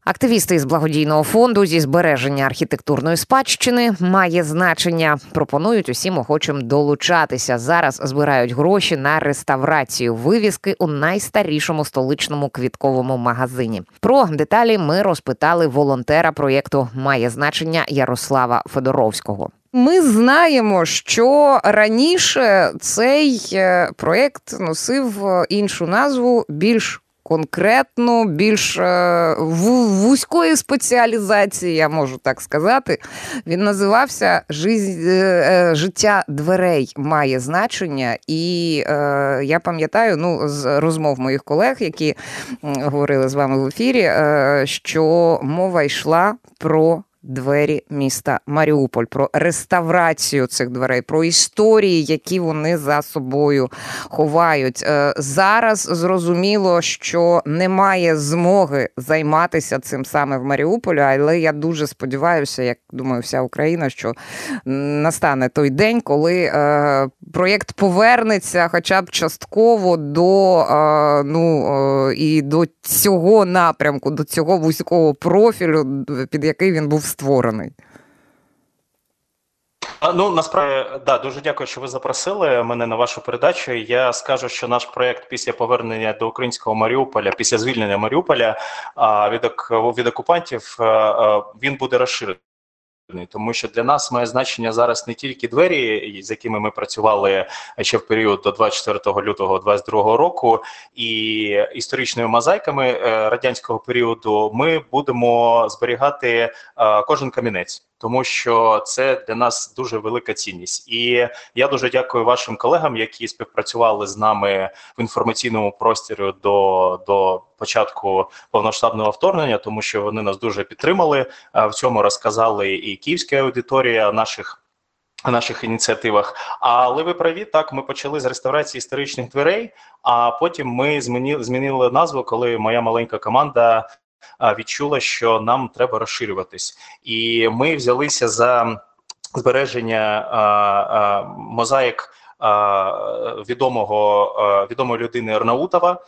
Активісти із благодійного фонду зі збереження архітектурної спадщини «Має значення» пропонують усім охочим долучатися. Зараз збирають гроші на реставрацію вивіски у найстарішому столичному квітковому магазині. Про деталі ми розпитали волонтера проєкту «Має значення» Ярослава Федоровського. Ми знаємо, що раніше цей проєкт носив іншу назву, більш конкретно, більш вузької спеціалізації, я можу так сказати. Він називався «Життя дверей має значення». І я пам'ятаю, з розмов моїх колег, які говорили з вами в ефірі, що мова йшла про двері міста Маріуполь, про реставрацію цих дверей, про історії, які вони за собою ховають. Зараз зрозуміло, що немає змоги займатися цим саме в Маріуполі, але я дуже сподіваюся, як думаю, вся Україна, що настане той день, коли проєкт повернеться хоча б частково до цього напрямку, до цього вузького профілю, під який він був створений. Насправді, дуже дякую, що ви запросили мене на вашу передачу. Я скажу, що наш проєкт після повернення до українського Маріуполя, після звільнення Маріуполя від окупантів, він буде розширений. Тому що для нас має значення зараз не тільки двері, з якими ми працювали ще в період до 24 лютого 2022 року, і історичними мозаїками радянського періоду ми будемо зберігати кожен камінець. Тому що це для нас дуже велика цінність. І я дуже дякую вашим колегам, які співпрацювали з нами в інформаційному просторі до початку повномасштабного вторгнення, тому що вони нас дуже підтримали. В цьому розказали і київська аудиторія наших ініціативах. Але ви праві, так, ми почали з реставрації історичних дверей, а потім ми змінили назву, коли моя маленька команда відчула, що нам треба розширюватись. І ми взялися за збереження мозаїк відомої людини Арнаутова.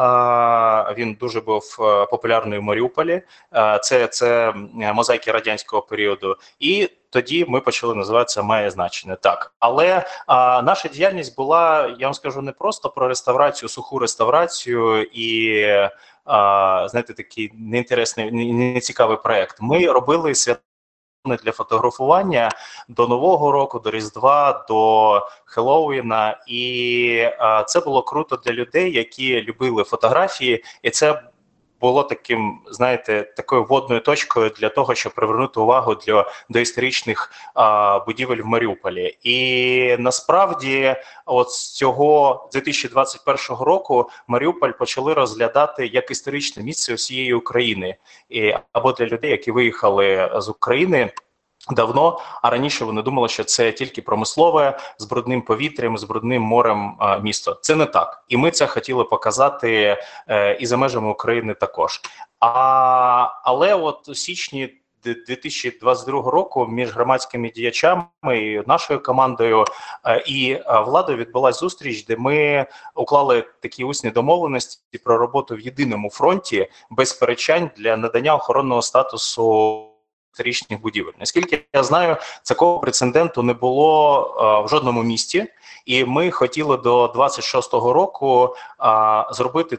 Він дуже був популярний в Маріуполі. Це мозаїки радянського періоду. І тоді ми почали називатися «Має значення». Так. Але наша діяльність була, я вам скажу, не просто про реставрацію, суху реставрацію і, знаєте, такий неінтересний, нецікавий проєкт. Ми робили свята для фотографування до Нового року, до Різдва, до Хеллоуіна. І це було круто для людей, які любили фотографії. І це було таким, знаєте, такою водною точкою для того, щоб привернути увагу до історичних будівель в Маріуполі. І насправді от з цього 2021 року Маріуполь почали розглядати як історичне місце усієї України. Або для людей, які виїхали з України давно, а раніше вони думали, що це тільки промислове, з брудним повітрям, з брудним морем місто. Це не так. І ми це хотіли показати і за межами України також. Але от у січні 2022 року між громадськими діячами і нашою командою і владою відбулася зустріч, де ми уклали такі усні домовленості про роботу в єдиному фронті без сперечань для надання охоронного статусу історичних будівель. Наскільки я знаю, такого прецеденту не було в жодному місті, і ми хотіли до 26-го року зробити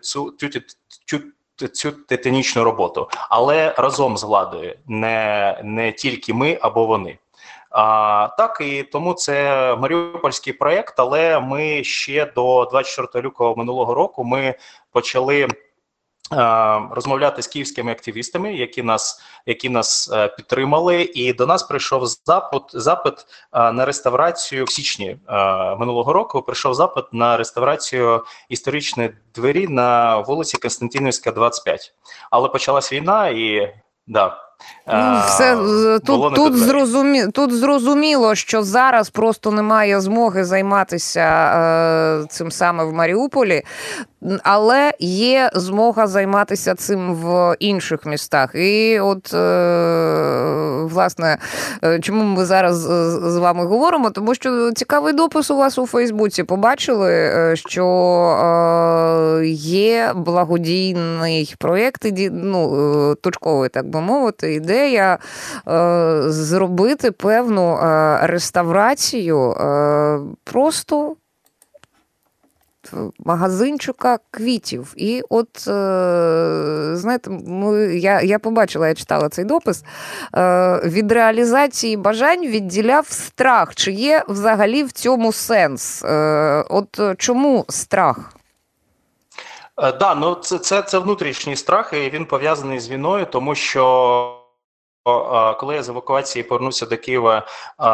цю титанічну роботу, але разом з владою, не тільки ми або вони. Так, і тому це маріупольський проєкт, але ми ще до 24 лютого минулого року ми почали розмовляти з київськими активістами, які нас підтримали, і до нас прийшов запит на реставрацію в січні минулого року. Прийшов запит на реставрацію історичної двері на вулиці Константинівська, 25. Але почалась війна, і Ну, все було не до тут дверей. тут зрозуміло, що зараз просто немає змоги займатися цим саме в Маріуполі, але є змога займатися цим в інших містах. І от, власне, чому ми зараз з вами говоримо? Тому що цікавий допис у вас у Фейсбуці. Побачили, що є благодійний проєкт, ну, точковий, так би мовити, ідея зробити певну реставрацію просто магазинчика квітів. І от, знаєте, я побачила, я читала цей допис, від реалізації бажань відділяв страх. Чи є взагалі в цьому сенс? От чому страх? Да, ну це внутрішній страх, і він пов'язаний з війною, тому що коли я з евакуації повернувся до Києва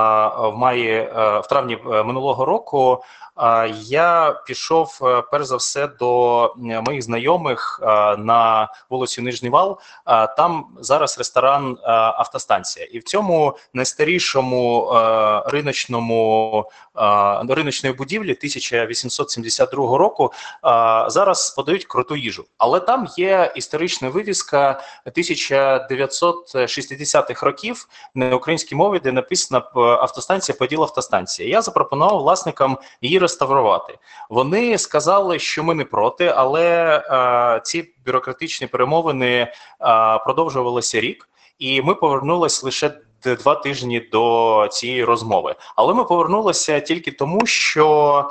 в травні минулого року, я пішов перш за все до моїх знайомих на вулицю Нижній Вал. Там зараз ресторан «Автостанція». І в цьому найстарішому риночної будівлі 1872 року зараз подають круту їжу. Але там є історична вивіска 1960-х років на українській мові, де написано «Автостанція, поділ автостанція». Я запропонував власникам її реставрувати. Вони сказали, що ми не проти, але ці бюрократичні перемовини продовжувалися рік, і ми повернулися лише 2 тижні до цієї розмови. Але ми повернулися тільки тому, що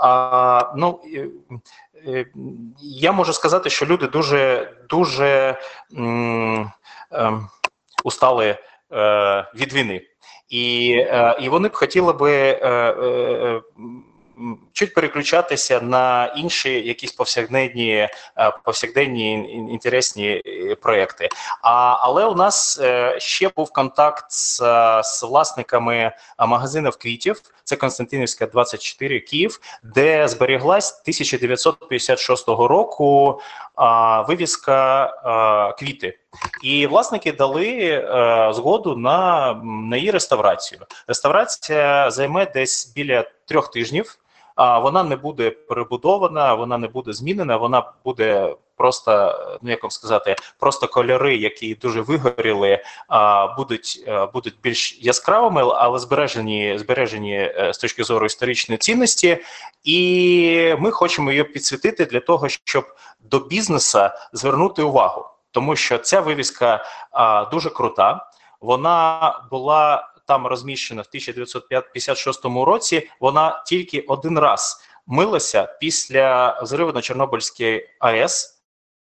я можу сказати, що люди дуже устали від війни. І вони б хотіли би чуть переключатися на інші якісь повсякденні інтересні проекти. Але у нас ще був контакт з власниками магазинів квітів. Це Константинівська, 24, Київ, де зберіглась 1956 року вивіска «Квіти». І власники дали згоду на її реставрацію. Реставрація займе десь біля 3 тижнів. Вона не буде перебудована, вона не буде змінена, вона буде просто, ну як вам сказати, просто кольори, які дуже вигоріли, будуть більш яскравими, але збережені з точки зору історичної цінності. І ми хочемо її підсвітити для того, щоб до бізнесу звернути увагу. Тому що ця вивіска дуже крута, вона була там розміщена в 1956 році, вона тільки один раз милася після взриву на Чорнобильській АЕС,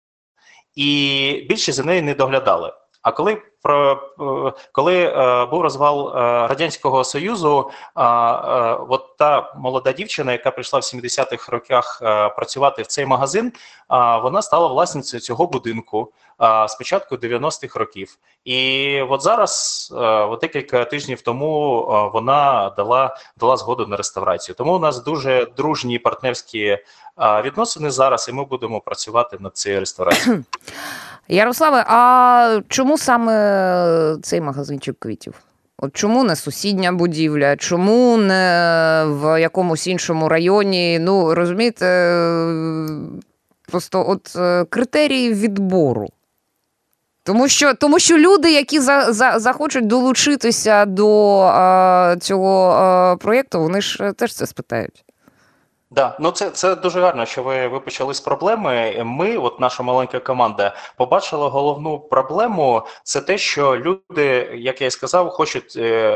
і більше за нею не доглядали. А коли був розвал Радянського Союзу, от та молода дівчина, яка прийшла в 70-х роках працювати в цей магазин, вона стала власницею цього будинку з початку 90-х років. І от зараз, от декілька тижнів тому, вона дала згоду на реставрацію. Тому у нас дуже дружні партнерські відносини зараз, і ми будемо працювати над цією реставрацією. Ярославе, а чому саме цей магазинчик квітів? От чому не сусідня будівля, чому не в якомусь іншому районі? Ну, розумієте, просто от критерії відбору. Тому що люди, які захочуть долучитися до цього проєкту, вони ж теж це спитають. Да, ну це дуже гарно, що ви почали з проблеми. Ми, от наша маленька команда, побачила головну проблему. Це те, що люди, як я і сказав, хочуть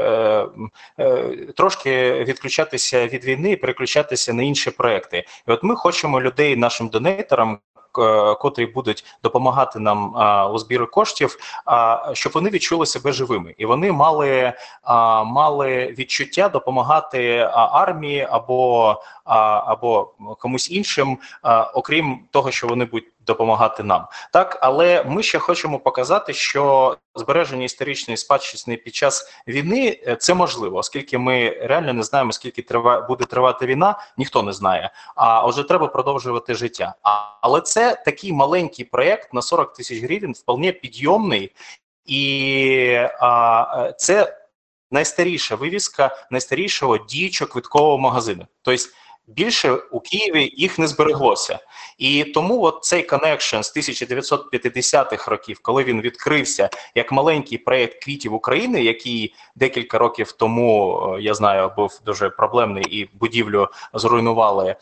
трошки відключатися від війни і переключатися на інші проекти. І от ми хочемо людей, нашим донейтерам, котрі будуть допомагати нам у збірі коштів, щоб вони відчули себе живими. І вони мали відчуття допомагати армії або комусь іншим, окрім того, що вони будуть допомагати нам. Так, але ми ще хочемо показати, що збереження історичної спадщини під час війни – це можливо, оскільки ми реально не знаємо, скільки буде тривати війна, ніхто не знає. А отже, треба продовжувати життя. Але це такий маленький проєкт на 40 тисяч гривень, вполне підйомний, І це найстаріша вивіска найстарішого діючого квиткового магазину. Тобто більше у Києві їх не збереглося. І тому от цей коннекшн з 1950-х років, коли він відкрився як маленький проєкт «Квітів України», який декілька років тому, я знаю, був дуже проблемний і будівлю зруйнували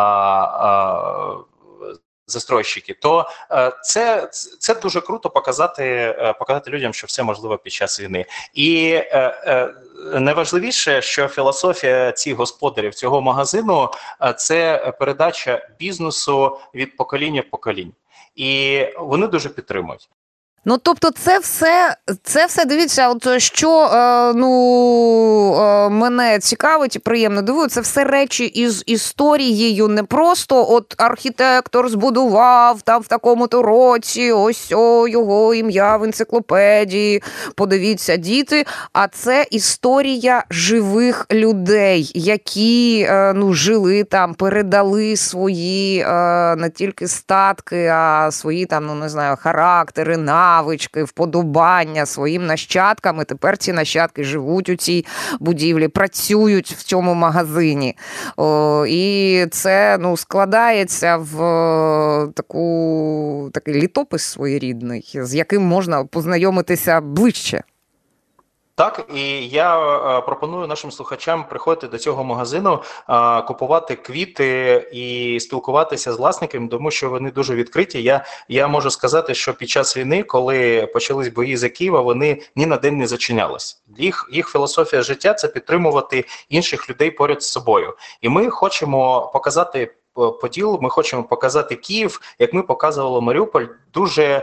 застройщики, то це дуже круто показати людям, що все можливо під час війни. І найважливіше, що філософія цих господарів цього магазину – це передача бізнесу від покоління в покоління. І вони дуже підтримують. Ну, тобто це все, дивіться, от що мене цікавить і приємно дивує, це все речі із історією, не просто от архітектор збудував там в такому-то році, ось його ім'я в енциклопедії, подивіться, діти, а це історія живих людей, які жили там, передали свої не тільки статки, а свої там, не знаю, характери, навички, вподобання своїм нащадкам, і тепер ці нащадки живуть у цій будівлі, працюють в цьому магазині. І це складається в такий літопис своєрідний, з яким можна познайомитися ближче. Так, і я пропоную нашим слухачам приходити до цього магазину, купувати квіти і спілкуватися з власниками, тому що вони дуже відкриті. Я можу сказати, що під час війни, коли почались бої за Києва, вони ні на день не зачинялись. Їх філософія життя – це підтримувати інших людей поряд з собою. І ми хочемо показати Поділ, ми хочемо показати Київ, як ми показували Маріуполь, дуже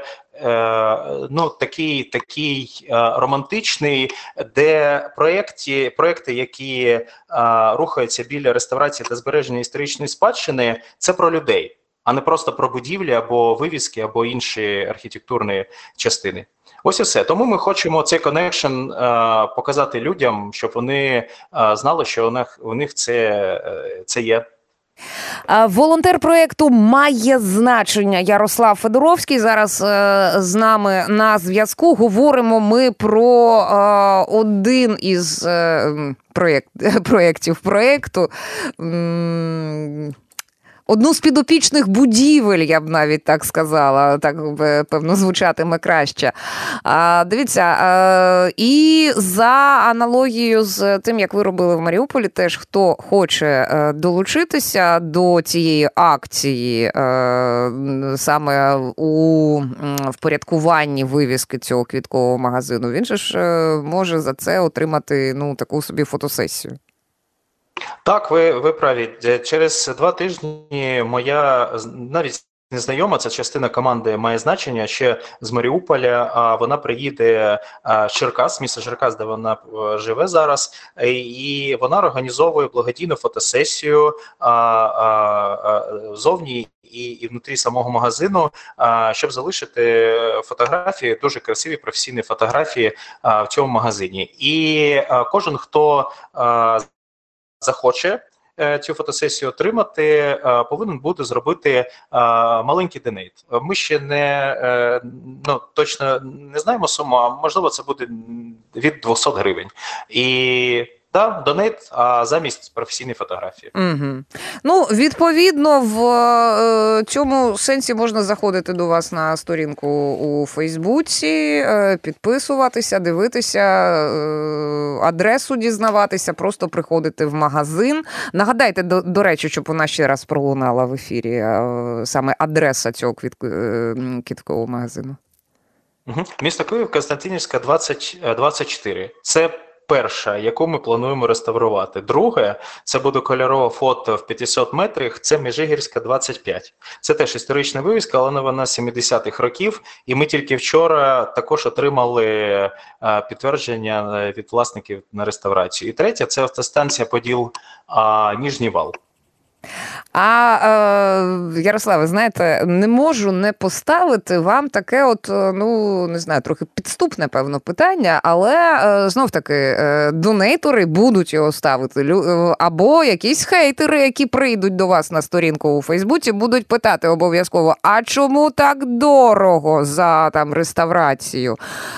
такий романтичний, де проекти, які рухаються біля реставрації та збереження історичної спадщини, це про людей, а не просто про будівлі або вивіски, або інші архітектурні частини. Ось і все. Тому ми хочемо цей коннекшн показати людям, щоб вони знали, що у них це є. Волонтер проєкту «Має значення» Ярослав Федоровський зараз з нами на зв'язку. Говоримо ми про один із проєктів проєкту. Одну з підопічних будівель, я б навіть так сказала, так, певно, звучатиме краще. Дивіться, і за аналогією з тим, як ви робили в Маріуполі, теж хто хоче долучитися до цієї акції, саме у впорядкуванні вивіски цього квіткового магазину, він же ж може за це отримати таку собі фотосесію. Так, ви праві. Через 2 тижні моя навіть незнайома, це частина команди «Має значення», ще з Маріуполя, вона приїде з Черкас, місто Черкас, де вона живе зараз, і вона організовує благодійну фотосесію зовні і внутрі самого магазину, щоб залишити фотографії, дуже красиві професійні фотографії в цьому магазині. І кожен, хто захоче цю фотосесію отримати, повинен буде зробити маленький донейт. Ми ще точно не знаємо суму, а можливо це буде від 200 гривень. І донейт, а замість професійної фотографії. Угу. Відповідно, в цьому сенсі можна заходити до вас на сторінку у Фейсбуці, підписуватися, дивитися, адресу дізнаватися, просто приходити в магазин. Нагадайте, до речі, щоб вона ще раз пролунала в ефірі, саме адреса цього квіткового магазину. Угу. Місто Київ, Константинівська, 24. Це перша, яку ми плануємо реставрувати. Друге, це буде кольорове фото в 500 метрах, це Межигірська, 25. Це теж історична вивіска, але вона 70-х років, і ми тільки вчора також отримали підтвердження від власників на реставрацію. І третє, це автостанція Поділ, Ніжній Вал. Ярославе, знаєте, не можу не поставити вам таке от, ну, не знаю, трохи підступне, певно, питання, але знов-таки донейтори будуть його ставити, або якісь хейтери, які прийдуть до вас на сторінку у Фейсбуці, будуть питати обов'язково, а чому так дорого за там реставрацію?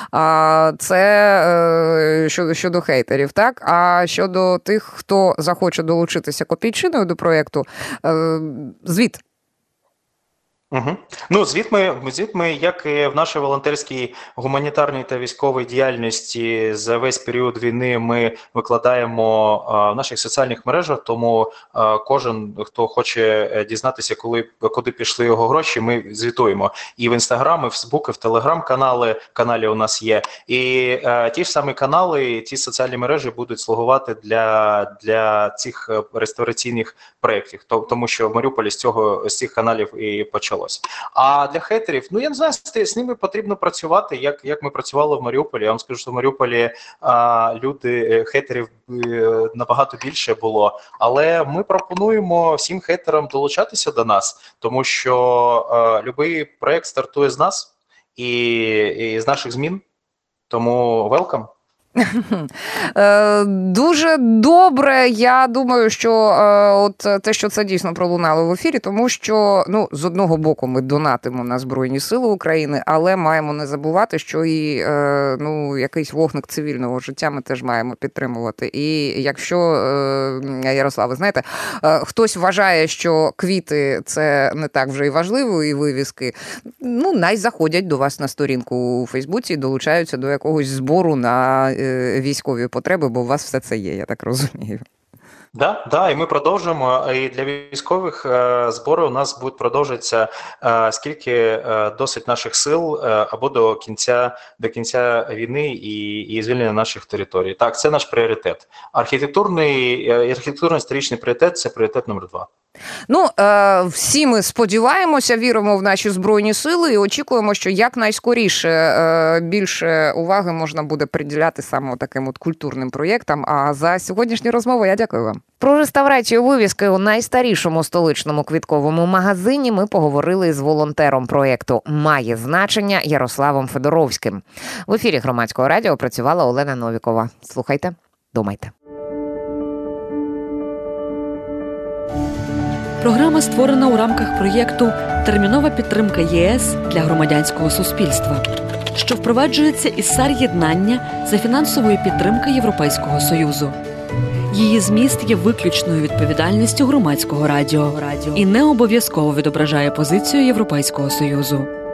Це щодо хейтерів, так? А щодо тих, хто захоче долучитися копійчиною до проєкту, звіт. Угу. Ну, звіт ми, як і в нашій волонтерській, гуманітарній та військовій діяльності за весь період війни ми викладаємо в наших соціальних мережах, тому кожен, хто хоче дізнатися, куди пішли його гроші, ми звітуємо. І в Інстаграм, і в Фейсбук, і в Телеграм-каналі у нас є. І ті ж самі канали, ті соціальні мережі будуть слугувати для цих реставраційних проєктів, тому що в Маріуполі з цих каналів і почалося. А для хейтерів, ну я не знаю, з ними потрібно працювати, як ми працювали в Маріуполі. Я вам скажу, що в Маріуполі хейтерів набагато більше було. Але ми пропонуємо всім хейтерам долучатися до нас, тому що будь-який проєкт стартує з нас і з наших змін. Тому welcome. Дуже добре. Я думаю, що от те, що це дійсно пролунало в ефірі, тому що, ну, з одного боку ми донатимо на Збройні Сили України, але маємо не забувати, що і якийсь вогник цивільного життя ми теж маємо підтримувати. І якщо, Ярославе, знаєте, хтось вважає, що квіти – це не так вже і важливо, і вивіски, ну, най заходять до вас на сторінку у Фейсбуці і долучаються до якогось збору на військові потреби, бо у вас все це є, я так розумію. Да, і ми продовжуємо. І для військових збори у нас будуть продовжуватися скільки досить наших сил або до кінця війни і звільнення наших територій. Так, це наш пріоритет. Архітектурно-історичний пріоритет – це пріоритет номер 2. Ну, всі ми сподіваємося, віримо в наші Збройні Сили і очікуємо, що якнайскоріше більше уваги можна буде приділяти саме таким от культурним проєктам. А за сьогоднішню розмову я дякую вам. Про реставрацію вивіски у найстарішому столичному квітковому магазині ми поговорили з волонтером проєкту «Має значення» Ярославом Федоровським. В ефірі Громадського радіо працювала Олена Новікова. Слухайте, думайте. Програма створена у рамках проєкту «Термінова підтримка ЄС для громадянського суспільства», що впроваджується із САР-єднання за фінансової підтримки Європейського Союзу. Її зміст є виключною відповідальністю Громадського радіо і не обов'язково відображає позицію Європейського Союзу.